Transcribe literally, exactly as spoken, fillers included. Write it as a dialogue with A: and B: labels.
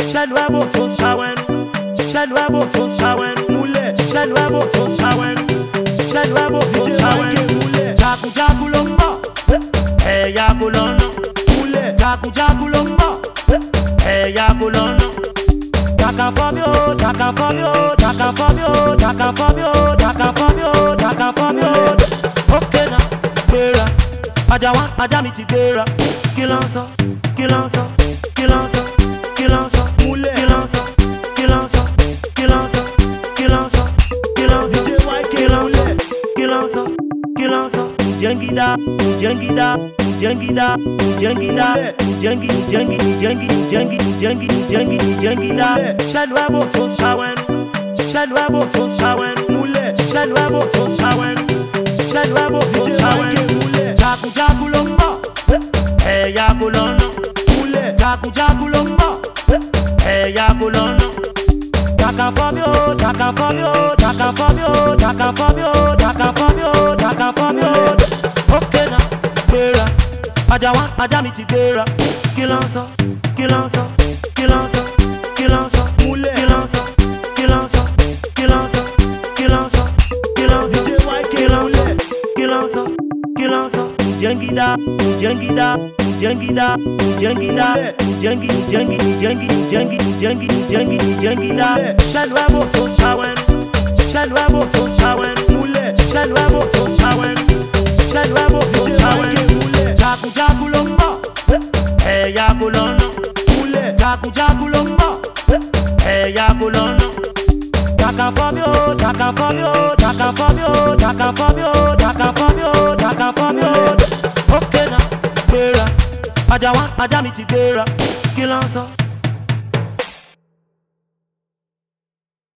A: ṣiṣẹ́ nuevo tó ṣàwẹ́nu, ṣiṣẹ́ nuevo tó ṣàwẹ́nu,
B: múlẹ̀
A: ṣiṣẹ́ nuevo tó ṣàwẹ́nu, ṣiṣẹ́ nuevo tó
B: D J
A: ṣàwẹ́nu.
B: Mike múlẹ̀
A: Jagunjagun ló ń bọ̀, ẹ̀yà kò lọ́nà.
B: múlẹ̀
A: Jagunjagun ló ń bọ̀, ẹ̀yà kò lọ́nà. Daka for me o, daka for me o, daka for me o, daka for me o, daka for me o, daka for me o. Okay na, gbéra, ajá wa, ajá mi ti gbéra. Kí ló ń sọ, kí ló ń sọ, kí ló ń sọ, kí ló ń sọ,
B: múlẹ̀
A: kí ló ń sọ, kí ló ń sọ, kí ló ń sọ, kí ló ń sọ, kí ló ń sọ,
B: D J Mike
A: kí ló ń sọ,
B: múlẹ̀
A: kí ló ń sọ, kí ló ń sọ. Jengida, jengida, jengida, jengida, jengi, jengi, jengi, jengi, jengi, jengi, jengida. Ṣiṣẹ́ nuevo tó ṣàwẹ́nu, ṣiṣẹ́ nuevo tó ṣàwẹ́nu,
B: múlẹ̀
A: ṣiṣẹ́ nuevo tó ṣàwẹ́nu, ṣiṣẹ́ nuevo tó
B: D J Mike
A: ṣàwẹ́nu.
B: múlẹ̀
A: Jagunjagun ló ń bọ̀, ẹ̀yà kò lọ́nà.
B: múlẹ̀
A: Jagunjagun ló ń bọ̀, ẹ̀yà kò lọ́nà. Daka for me o, daka for me o, daka for me o, daka for me o, daka for me o, daka for me o. Okay na, gbéra, ajá wa, ajá mi ti gbéra. Kí ló ń sọ, kí ló ń sọ, kí ló ń sọ, kí ló ń sọ,
B: múlẹ̀
A: kí ló ń sọ, kí ló ń sọ, kí ló ń sọ, kí ló ń sọ, kí ló ń
B: D
A: sọ,
B: J Mike
A: kí ló ń sọ,
B: múlẹ̀
A: kí ló ń sọ, kí ló ń sọ. Jengida, jengida, jengida, jengida, jengi, jengi, jengi, jengi, jengi, jengi, jengida. Ṣiṣẹ́ nuevo tó ṣàwẹ́nu, ṣiṣẹ́ nuevo tó ṣàwẹ́nu,
B: múlẹ̀
A: ṣiṣẹ́ nuevo tó ṣàwẹ́nu, ṣiṣẹ́ nuevo tó
B: D J Mike
A: ṣàwẹ́nu.
B: múlẹ̀
A: Jagunjagun ló ń bọ̀, ẹ̀yà kò lọ́nà.
B: múlẹ̀
A: Jagunjagun ló ń bọ̀, ẹ̀yà kò lọ́nà. Daka for me o, daka for me o, daka for me o, daka for me o, daka for me o, daka for me o. Okay na, gbéra, ajá wa, ajá mi ti gbéra. Kí ló ń sọ,